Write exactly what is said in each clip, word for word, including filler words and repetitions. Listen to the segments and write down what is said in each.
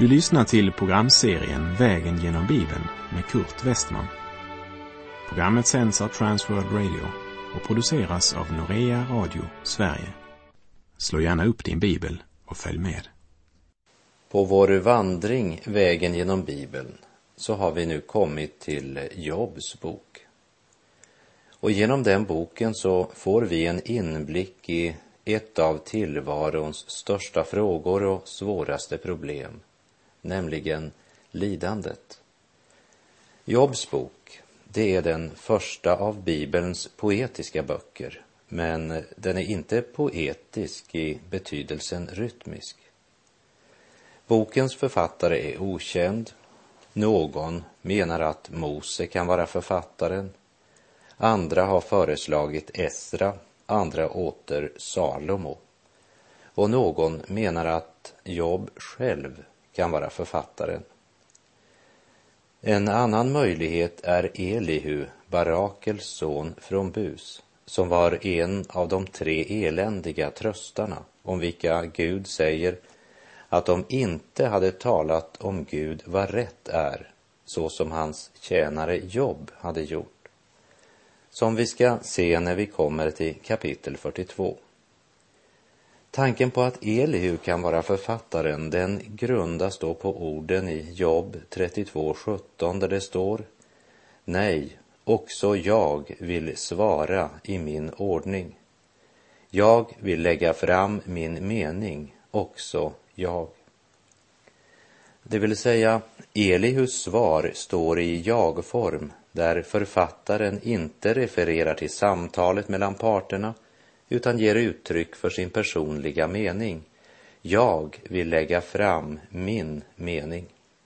Du lyssnar till programserien Vägen genom Bibeln med Kurt Westman. Programmet sänds av Transworld Radio och produceras av Norea Radio Sverige. Slå gärna upp din bibel och följ med. På vår vandring Vägen genom Bibeln så har vi nu kommit till Jobs bok. Och genom den boken så får vi en inblick i ett av tillvarons största frågor och svåraste problem, nämligen lidandet. Jobs bok, det är den första av Bibelns poetiska böcker, men den är inte poetisk i betydelsen rytmisk. Bokens författare är okänd. Någon menar att Mose kan vara författaren. Andra har föreslagit Esra, andra åter Salomo. Och någon menar att Job själv kan vara författaren. En annan möjlighet är Elihu, Barakels son från Bus, som var en av de tre eländiga tröstarna om vilka Gud säger att de inte hade talat om Gud vad rätt är, så som hans tjänare Job hade gjort. Som vi ska se när vi kommer till kapitel fyrtiotvå. Tanken på att Elihu kan vara författaren, den grundas då på orden i Job trettiotvå sjutton där det står: Nej, också jag vill svara i min ordning. Jag vill lägga fram min mening, också jag. Det vill säga, Elihus svar står i jag-form, där författaren inte refererar till samtalet mellan parterna utan ger uttryck för sin personliga mening. Jag vill lägga fram min mening.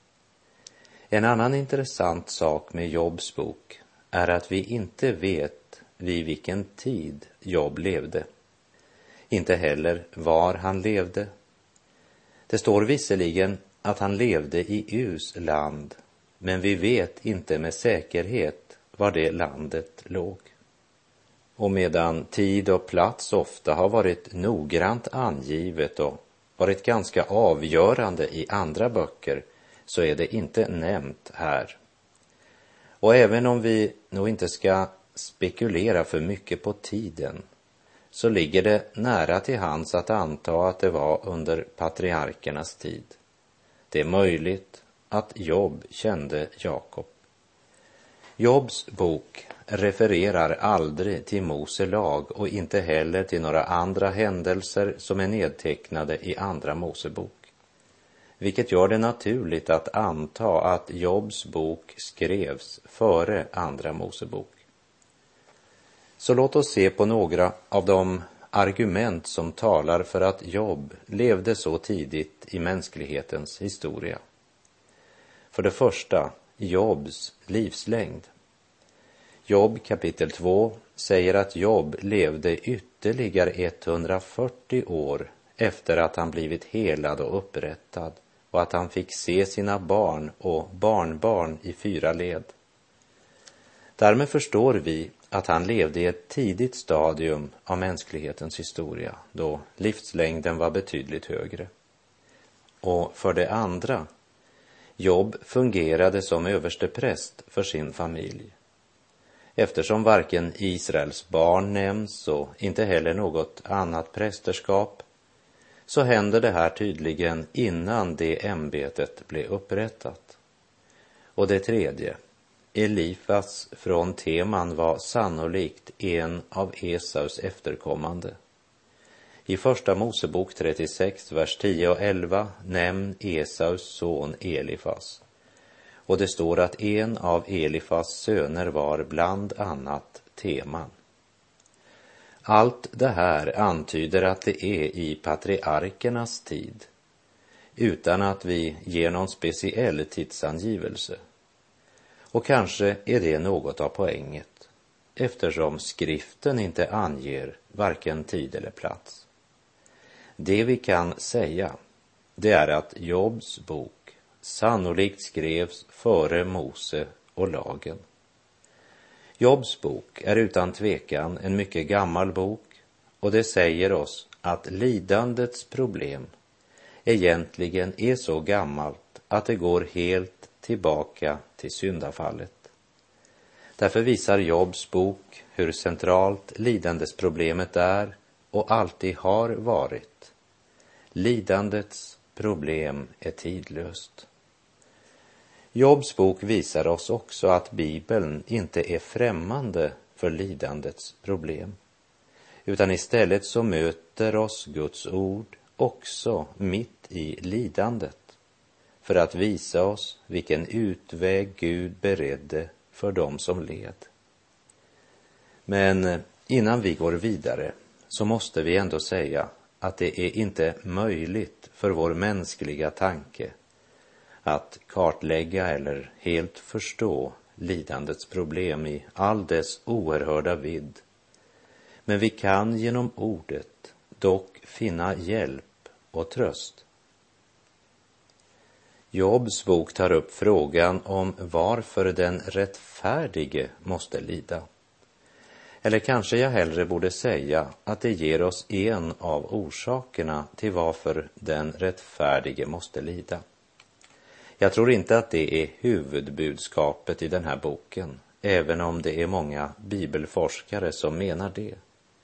En annan intressant sak med Jobs bok är att vi inte vet vid vilken tid Job levde. Inte heller var han levde. Det står visserligen att han levde i Us land, men vi vet inte med säkerhet var det landet låg. Och medan tid och plats ofta har varit noggrant angivet och varit ganska avgörande i andra böcker, så är det inte nämnt här. Och även om vi nog inte ska spekulera för mycket på tiden, så ligger det nära till hands att anta att det var under patriarkernas tid. Det är möjligt att Job kände Jakob. Jobs bok refererar aldrig till Mose lag och inte heller till några andra händelser som är nedtecknade i andra Mosebok, vilket gör det naturligt att anta att Jobs bok skrevs före andra Mosebok. Så låt oss se på några av de argument som talar för att Job levde så tidigt i mänsklighetens historia. För det första, Jobs livslängd. Job kapitel två säger att Job levde ytterligare etthundrafyrtio år efter att han blivit helad och upprättad, och att han fick se sina barn och barnbarn i fyra led. Därmed förstår vi att han levde i ett tidigt stadium av mänsklighetens historia, då livslängden var betydligt högre. Och för det andra, Job fungerade som överstepräst för sin familj. Eftersom varken Israels barn nämns och inte heller något annat prästerskap, så händer det här tydligen innan det ämbetet blev upprättat. Och det tredje, Elifas från Teman var sannolikt en av Esaus efterkommande. I första Mosebok trettiosex, vers tio och elva nämn Esaus son Elifas. Och det står att en av Elifas söner var bland annat Teman. Allt det här antyder att det är i patriarkernas tid, utan att vi ger någon speciell tidsangivelse. Och kanske är det något av poänget, eftersom skriften inte anger varken tid eller plats. Det vi kan säga, det är att Jobs bok sannolikt skrevs före Mose och lagen. Jobs bok är utan tvekan en mycket gammal bok, och det säger oss att lidandets problem egentligen är så gammalt att det går helt tillbaka till syndafallet. Därför visar Jobs bok hur centralt lidandesproblemet är och alltid har varit. Lidandets problem är tidlöst. Jobs bok visar oss också att Bibeln inte är främmande för lidandets problem, utan istället så möter oss Guds ord också mitt i lidandet för att visa oss vilken utväg Gud beredde för dem som led. Men innan vi går vidare så måste vi ändå säga att det är inte möjligt för vår mänskliga tanke att kartlägga eller helt förstå lidandets problem i all dess oerhörda vidd. Men vi kan genom ordet dock finna hjälp och tröst. Jobs bok tar upp frågan om varför den rättfärdige måste lida. Eller kanske jag hellre borde säga att det ger oss en av orsakerna till varför den rättfärdige måste lida. Jag tror inte att det är huvudbudskapet i den här boken, även om det är många bibelforskare som menar det.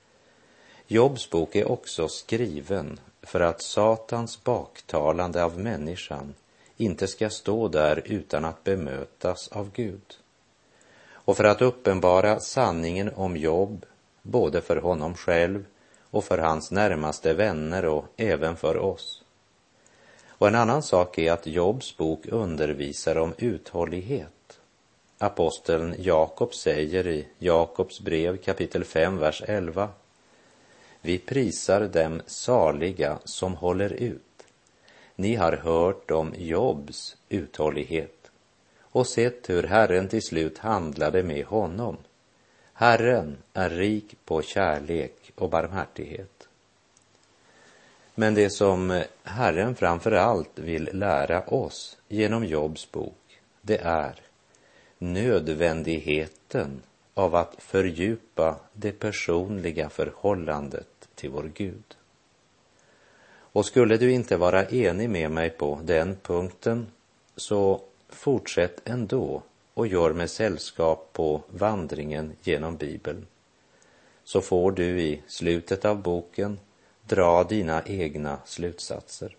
Jobs bok är också skriven för att Satans baktalande av människan inte ska stå där utan att bemötas av Gud. Och för att uppenbara sanningen om Job, både för honom själv och för hans närmaste vänner och även för oss. Och en annan sak är att Jobs bok undervisar om uthållighet. Aposteln Jakob säger i Jakobs brev kapitel fem, vers elva: Vi prisar dem saliga som håller ut. Ni har hört om Jobs uthållighet och sett hur Herren till slut handlade med honom. Herren är rik på kärlek och barmhärtighet. Men det som Herren framför allt vill lära oss genom Jobs bok, det är nödvändigheten av att fördjupa det personliga förhållandet till vår Gud. Och skulle du inte vara enig med mig på den punkten, så fortsätt ändå och gör med sällskap på vandringen genom Bibeln. Så får du i slutet av boken dra dina egna slutsatser.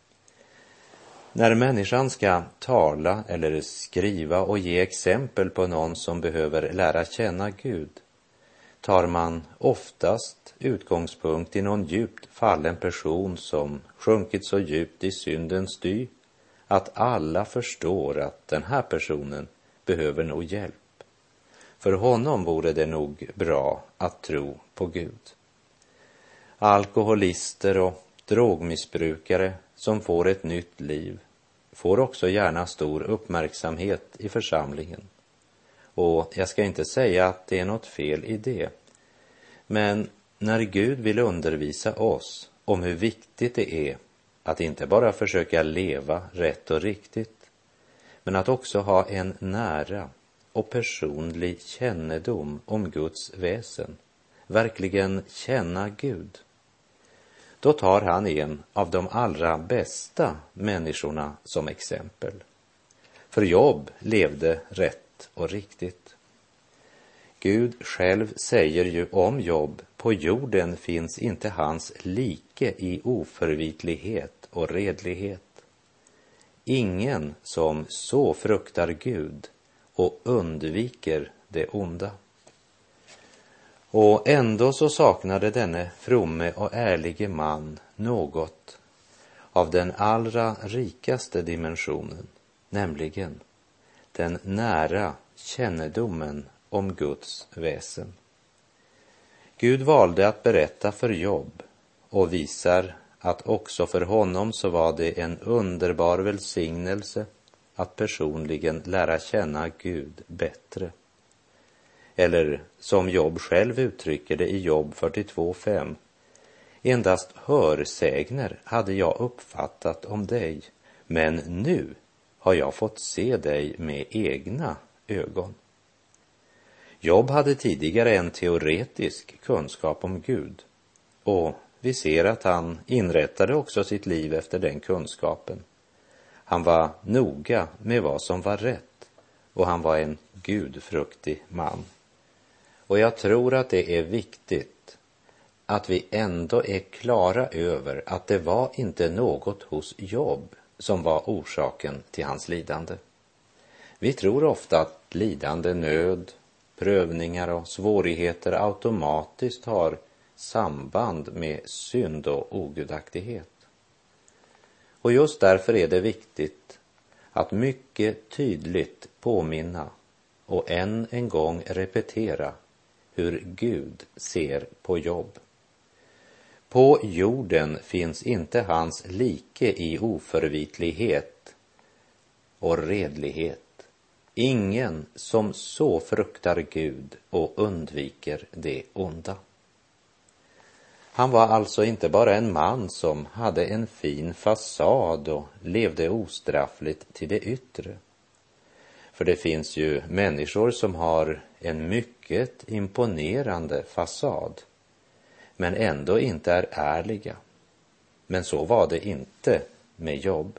När människan ska tala eller skriva och ge exempel på någon som behöver lära känna Gud, tar man oftast utgångspunkt i någon djupt fallen person som sjunkit så djupt i syndens dy att alla förstår att den här personen behöver nog hjälp. För honom vore det nog bra att tro på Gud. Alkoholister och drogmissbrukare som får ett nytt liv får också gärna stor uppmärksamhet i församlingen. Och jag ska inte säga att det är något fel i det. Men när Gud vill undervisa oss om hur viktigt det är att inte bara försöka leva rätt och riktigt, men att också ha en nära och personlig kännedom om Guds väsen, verkligen känna Gud, då tar han en av de allra bästa människorna som exempel. För Job levde rätt och riktigt. Gud själv säger ju om Job: på jorden finns inte hans like i oförvitlighet och redlighet. Ingen som så fruktar Gud och undviker det onda. Och ändå så saknade denne fromme och ärlige man något av den allra rikaste dimensionen, nämligen den nära kännedomen om Guds väsen. Gud valde att berätta för Job och visar att också för honom så var det en underbar välsignelse att personligen lära känna Gud bättre. Eller som Job själv uttrycker det i Job fyrtiotvå fem: endast hörsägner hade jag uppfattat om dig, men nu har jag fått se dig med egna ögon. Job hade tidigare en teoretisk kunskap om Gud, och vi ser att han inrättade också sitt liv efter den kunskapen. Han var noga med vad som var rätt och han var en gudfruktig man. Och jag tror att det är viktigt att vi ändå är klara över att det var inte något hos Job som var orsaken till hans lidande. Vi tror ofta att lidande, nöd, prövningar och svårigheter automatiskt har samband med synd och ogudaktighet. Och just därför är det viktigt att mycket tydligt påminna och än en gång repetera hur Gud ser på Job. På jorden finns inte hans like i oförvitlighet och redlighet. Ingen som så fruktar Gud och undviker det onda. Han var alltså inte bara en man som hade en fin fasad och levde ostraffligt till det yttre. För det finns ju människor som har en mycket imponerande fasad, men ändå inte är ärliga. Men så var det inte med Job.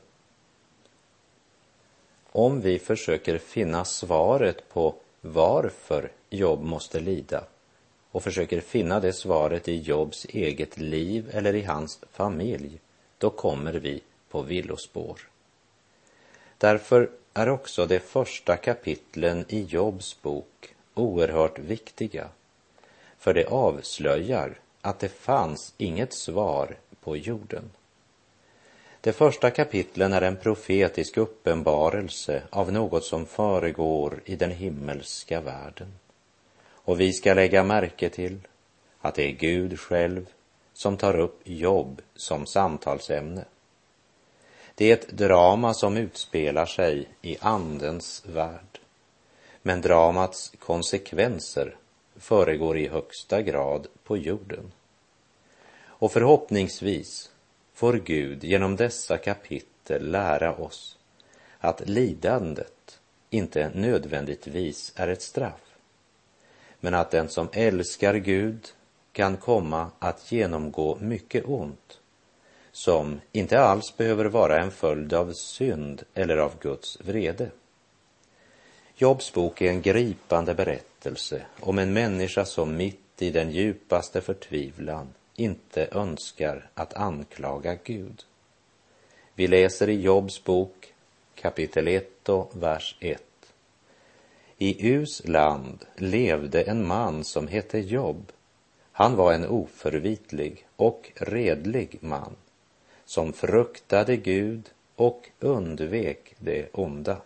Om vi försöker finna svaret på varför Job måste lida och försöker finna det svaret i Jobs eget liv eller i hans familj, då kommer vi på villospår. Därför är också de första kapitlen i Jobs bok oerhört viktiga, för det avslöjar att det fanns inget svar på jorden. De första kapitlen är en profetisk uppenbarelse av något som föregår i den himmelska världen. Och vi ska lägga märke till att det är Gud själv som tar upp Job som samtalsämne. Det är ett drama som utspelar sig i andens värld. Men dramats konsekvenser föregår i högsta grad på jorden. Och förhoppningsvis får Gud genom dessa kapitel lära oss att lidandet inte nödvändigtvis är ett straff, men att den som älskar Gud kan komma att genomgå mycket ont som inte alls behöver vara en följd av synd eller av Guds vrede. Jobs bok är en gripande berättelse om en människa som mitt i den djupaste förtvivlan inte önskar att anklaga Gud. Vi läser i Jobs bok kapitel ett och vers ett. I Us land levde en man som hette Job. Han var en oförvitlig och redlig man som fruktade Gud och undvek det onda.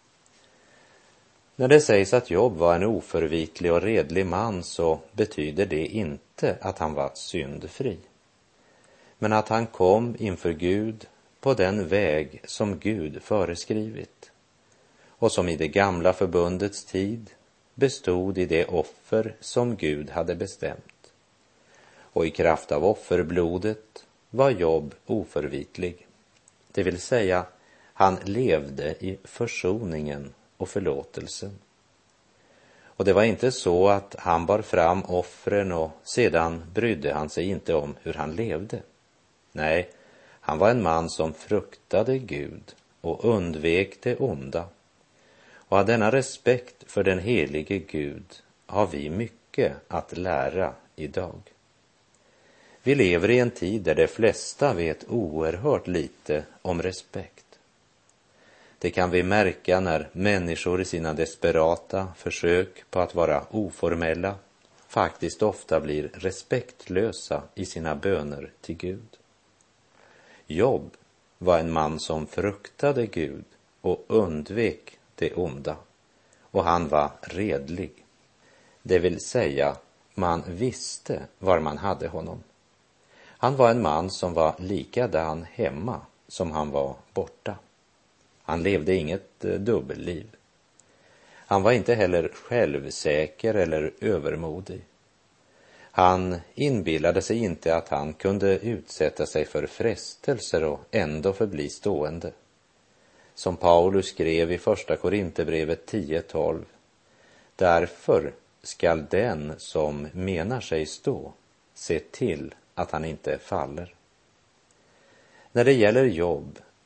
När det sägs att Job var en oförvitlig och redlig man, så betyder det inte att han var syndfri, men att han kom inför Gud på den väg som Gud föreskrivit och som i det gamla förbundets tid bestod i det offer som Gud hade bestämt. Och i kraft av offerblodet var Job oförvitlig. Det vill säga, han levde i försoningen och förlåtelsen. Och det var inte så att han bar fram offren och sedan brydde han sig inte om hur han levde. Nej, han var en man som fruktade Gud och undvek det onda. Och av denna respekt för den helige Gud har vi mycket att lära idag. Vi lever i en tid där de flesta vet oerhört lite om respekt. Det kan vi märka när människor i sina desperata försök på att vara oformella faktiskt ofta blir respektlösa i sina böner till Gud. Job var en man som fruktade Gud och undvek det onda, och han var redlig. Det vill säga, man visste var man hade honom. Han var en man som var likadan hemma som han var borta. Han levde inget dubbelliv. Han var inte heller självsäker eller övermodig. Han inbillade sig inte att han kunde utsätta sig för frestelser och ändå förbli stående. Som Paulus skrev i första Korinthierbrevet tio tolv. Därför skall den som menar sig stå se till att han inte faller. När det gäller Job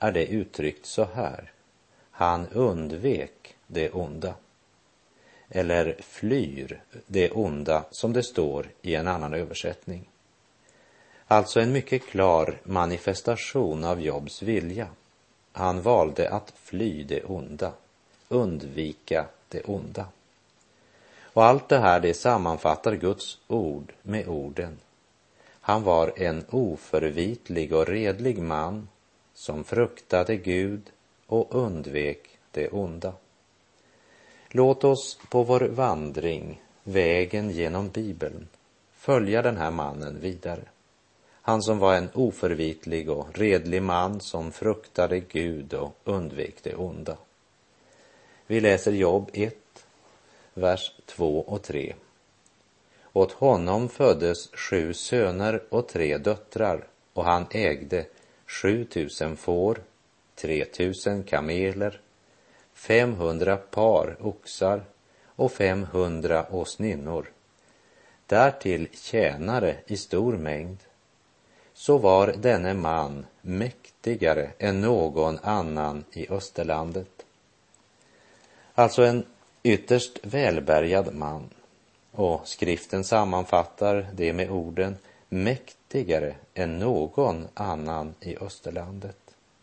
är det uttryckt så här: han undvek det onda. Eller flyr det onda, som det står i en annan översättning. Alltså en mycket klar manifestation av Jobs vilja. Han valde att fly det onda, undvika det onda. Och allt det här, det sammanfattar Guds ord med orden: han var en oförvitlig och redlig man som fruktade Gud och undvek det onda. Låt oss på vår vandring, vägen genom Bibeln, följa den här mannen vidare. Han som var en oförvitlig och redlig man som fruktade Gud och undvek det onda. Vi läser Jobb ett, vers två och tre. Åt honom föddes sju söner och tre döttrar, och han ägde sju tusen får, tre tusen kameler, femhundra par oxar och femhundra åsninnor, därtill tjänare i stor mängd. Så var denne man mäktigare än någon annan i Österlandet. Alltså en ytterst välbärgad man. Och skriften sammanfattar det med orden mäktigare än någon annan i Österlandet.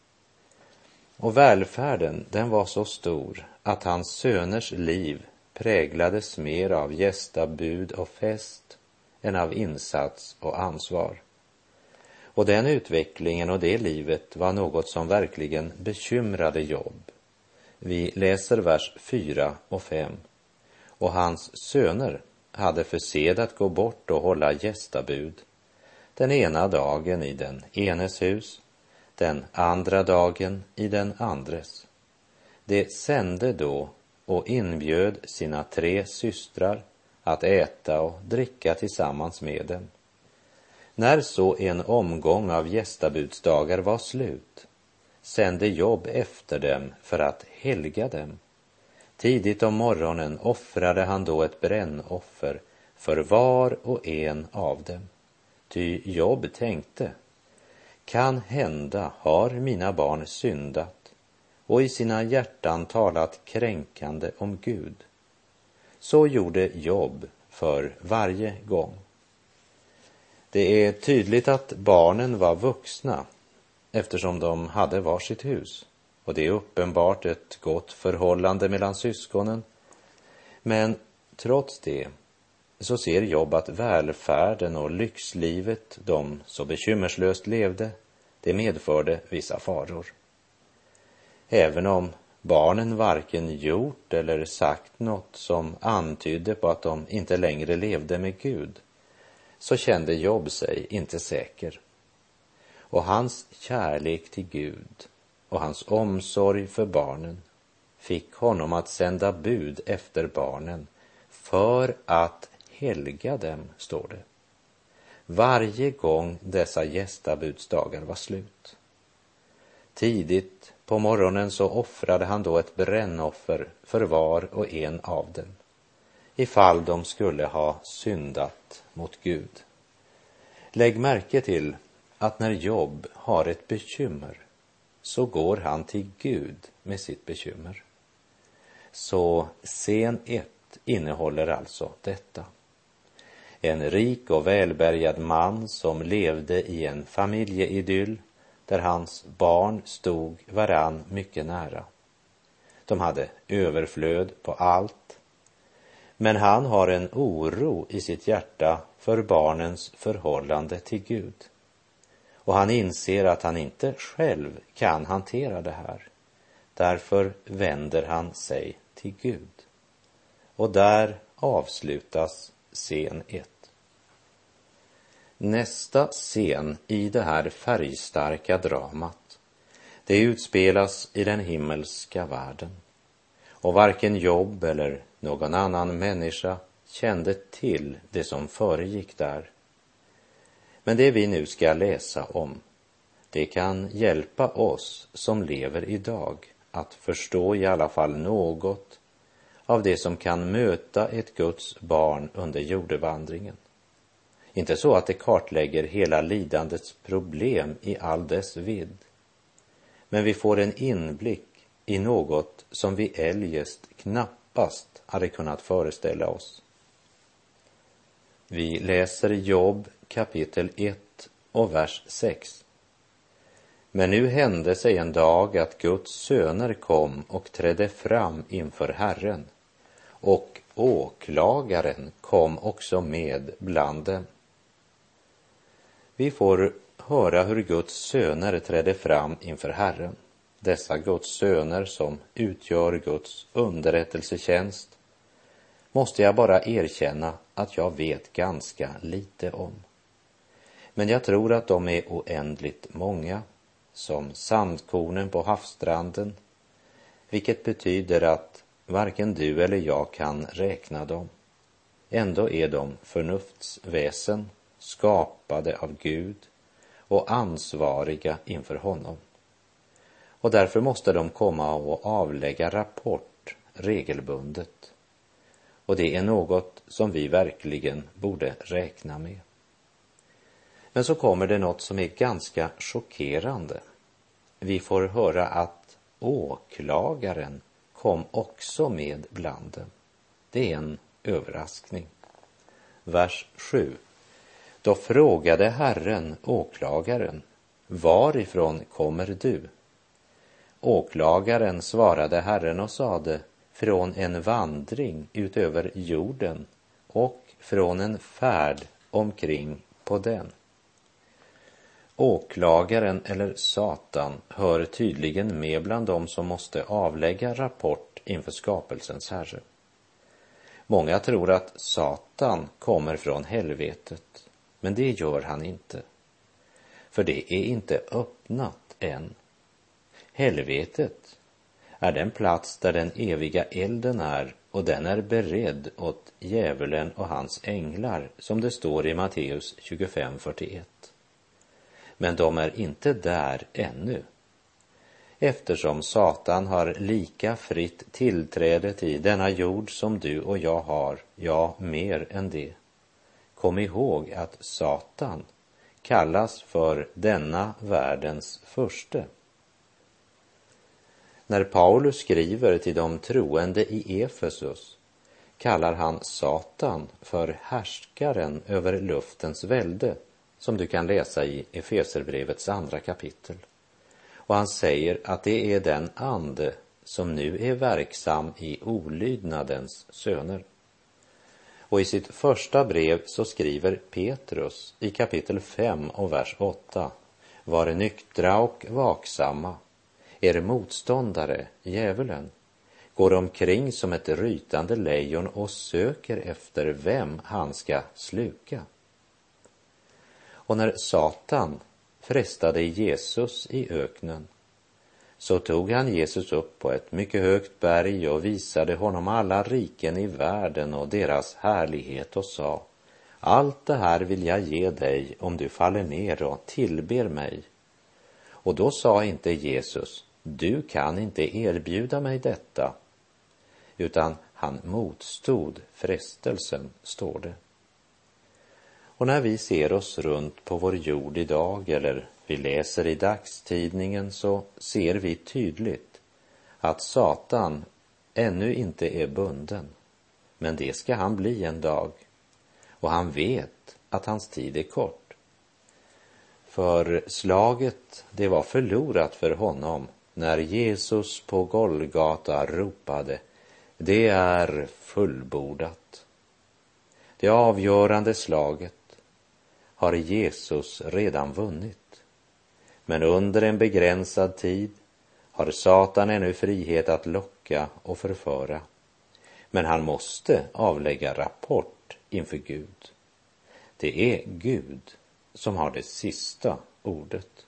Och välfärden, den var så stor att hans söners liv präglades mer av gästabud och fest än av insats och ansvar. Och den utvecklingen och det livet var något som verkligen bekymrade Jobb. Vi läser vers fyra och fem. Och hans söner hade för sed att gå bort och hålla gästabud, den ena dagen i den enes hus, den andra dagen i den andres. De sände då och inbjöd sina tre systrar att äta och dricka tillsammans med dem. När så en omgång av gästabudsdagar var slut, sände Jobb efter dem för att helga dem. Tidigt om morgonen offrade han då ett brännoffer för var och en av dem. Ty Jobb tänkte: kan hända har mina barn syndat och i sina hjärtan talat kränkande om Gud. Så gjorde Jobb för varje gång. Det är tydligt att barnen var vuxna eftersom de hade varsitt hus. Och det är uppenbart ett gott förhållande mellan syskonen. Men trots det så ser Jobb att välfärden och lyxlivet de så bekymmerslöst levde, det medförde vissa faror. Även om barnen varken gjort eller sagt något som antydde på att de inte längre levde med Gud, så kände Jobb sig inte säker. Och hans kärlek till Gud och hans omsorg för barnen fick honom att sända bud efter barnen för att helga dem, står det. Varje gång dessa gästabudsdagar var slut. Tidigt på morgonen så offrade han då ett brännoffer för var och en av dem, ifall de skulle ha syndat mot Gud. Lägg märke till att när Jobb har ett bekymmer så går han till Gud med sitt bekymmer. Så scen ett innehåller alltså detta. En rik och välbärgad man som levde i en familjeidyll där hans barn stod varann mycket nära. De hade överflöd på allt, men han har en oro i sitt hjärta för barnens förhållande till Gud. Och han inser att han inte själv kan hantera det här. Därför vänder han sig till Gud. Och där avslutas scen ett. Nästa scen i det här färgstarka dramat, det utspelas i den himmelska världen. Och varken Jobb eller någon annan människa kände till det som föregick där. Men det vi nu ska läsa om, det kan hjälpa oss som lever idag att förstå i alla fall något av det som kan möta ett Guds barn under jordevandringen. Inte så att det kartlägger hela lidandets problem i all dess vidd, men vi får en inblick i något som vi eljest knappast hade kunnat föreställa oss. Vi läser Jobb kapitel ett och vers sex. Men nu hände sig en dag att Guds söner kom och trädde fram inför Herren, och åklagaren kom också med bland dem. Vi får höra hur Guds söner trädde fram inför Herren. Dessa Guds söner som utgör Guds underrättelsetjänst måste jag bara erkänna att jag vet ganska lite om. Men jag tror att de är oändligt många, som sandkornen på havsstranden, vilket betyder att varken du eller jag kan räkna dem. Ändå är de förnuftsväsen, skapade av Gud och ansvariga inför honom. Och därför måste de komma och avlägga rapport regelbundet. Och det är något som vi verkligen borde räkna med. Men så kommer det något som är ganska chockerande. Vi får höra att åklagaren kom också med bland dem. Det är en överraskning. Vers sju. Då frågade Herren åklagaren: varifrån kommer du? Åklagaren svarade Herren och sade: från en vandring utöver jorden och från en färd omkring på den. Åklagaren eller Satan hör tydligen med bland dem som måste avlägga rapport inför skapelsens Herre. Många tror att Satan kommer från helvetet, men det gör han inte. För det är inte öppnat än. Helvetet är den plats där den eviga elden är, och den är beredd åt djävulen och hans änglar, som det står i Matteus tjugofem fyrtioett. Men de är inte där ännu, eftersom Satan har lika fritt tillträde till denna jord som du och jag har, ja, mer än det. Kom ihåg att Satan kallas för denna världens furste. När Paulus skriver till de troende i Efesus kallar han Satan för härskaren över luftens välde, som du kan läsa i Efeserbrevets andra kapitel. Och han säger att det är den ande som nu är verksam i olydnadens söner. Och i sitt första brev så skriver Petrus i kapitel fem och vers åtta: var nyktra och vaksamma. Er motståndare, djävulen, går omkring som ett rytande lejon och söker efter vem han ska sluka. Och när Satan frestade Jesus i öknen, så tog han Jesus upp på ett mycket högt berg och visade honom alla riken i världen och deras härlighet och sa: allt det här vill jag ge dig om du faller ner och tillber mig. Och då sa inte Jesus: du kan inte erbjuda mig detta, utan han motstod frestelsen, står det. Och när vi ser oss runt på vår jord idag, eller vi läser i dagstidningen, så ser vi tydligt att Satan ännu inte är bunden, men det ska han bli en dag. Och han vet att hans tid är kort. För slaget, det var förlorat för honom när Jesus på Golgata ropade: det är fullbordat. Det avgörande slaget har Jesus redan vunnit. Men under en begränsad tid har Satan ännu frihet att locka och förföra. Men han måste avlägga rapport inför Gud. Det är Gud som har det sista ordet.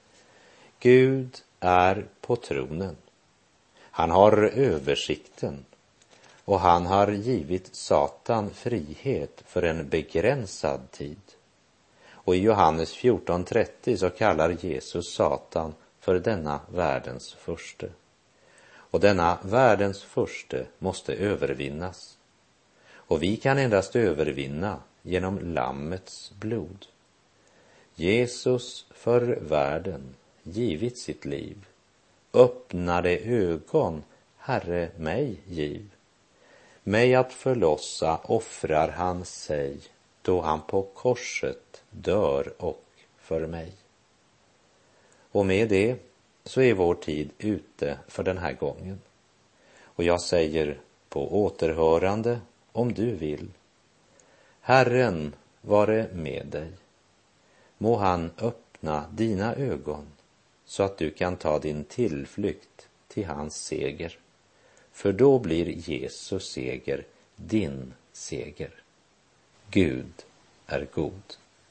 Gud är på tronen. Han har översikten. Och han har givit Satan frihet för en begränsad tid. Och i Johannes fjorton trettio så kallar Jesus Satan för denna världens furste. Och denna världens furste måste övervinnas. Och vi kan endast övervinna genom Lammets blod. Jesus för världen givit sitt liv öppnade ögon, Herre, mig giv. Mig att förlossa offrar han sig, då han på korset dör och för mig. Och med det så är vår tid ute för den här gången. Och jag säger på återhörande, om du vill. Herren vare med dig. Må han öppna dina ögon så att du kan ta din tillflykt till hans seger. För då blir Jesus seger din seger. Gud är god.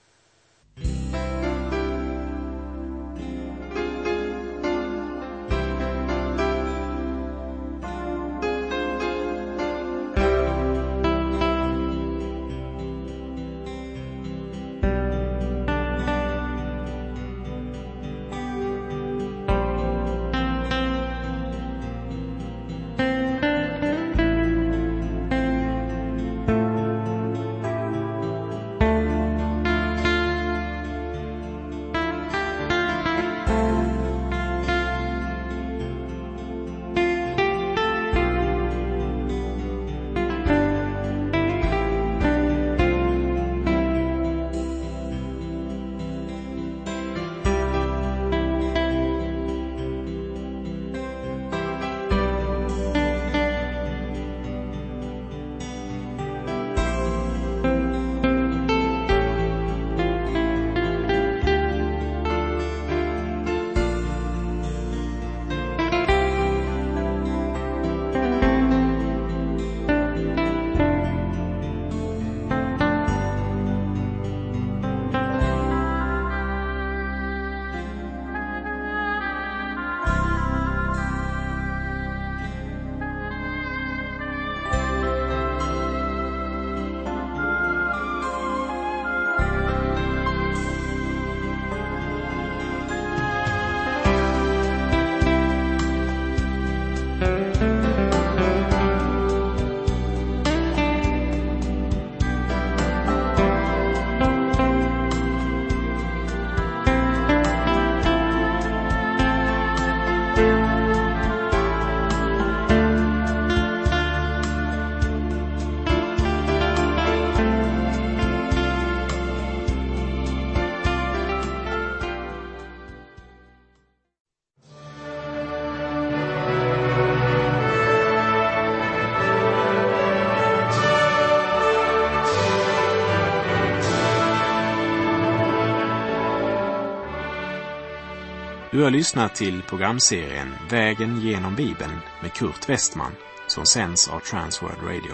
Du har lyssnat till programserien Vägen genom Bibeln med Kurt Westman som sänds av Transworld Radio.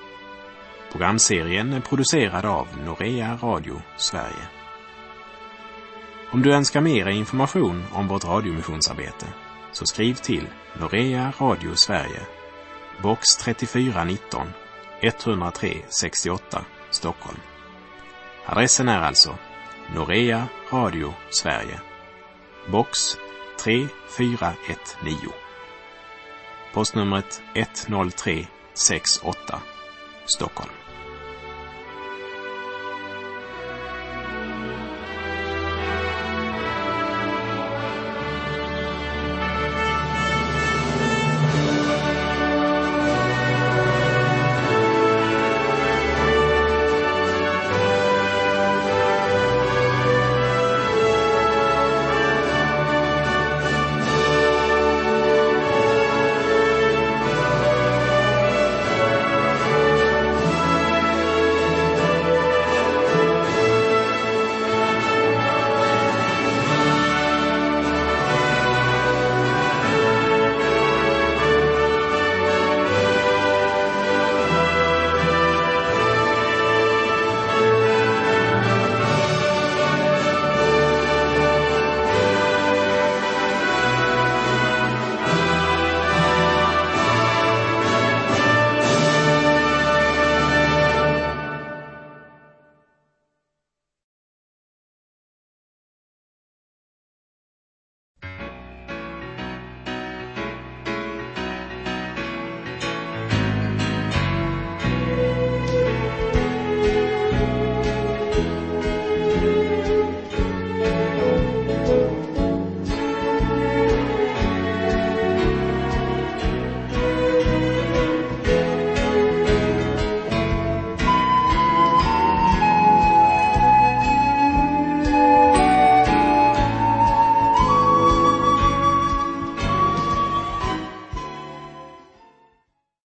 Programserien är producerad av Norea Radio Sverige. Om du önskar mer information om vårt radiomissionsarbete så skriv till Norea Radio Sverige, box trettiofyra nitton, etthundratre sextioåtta, Stockholm. Adressen är alltså Norea Radio Sverige, box tre fyra ett nio. Postnumret ett noll tre sex åtta, Stockholm.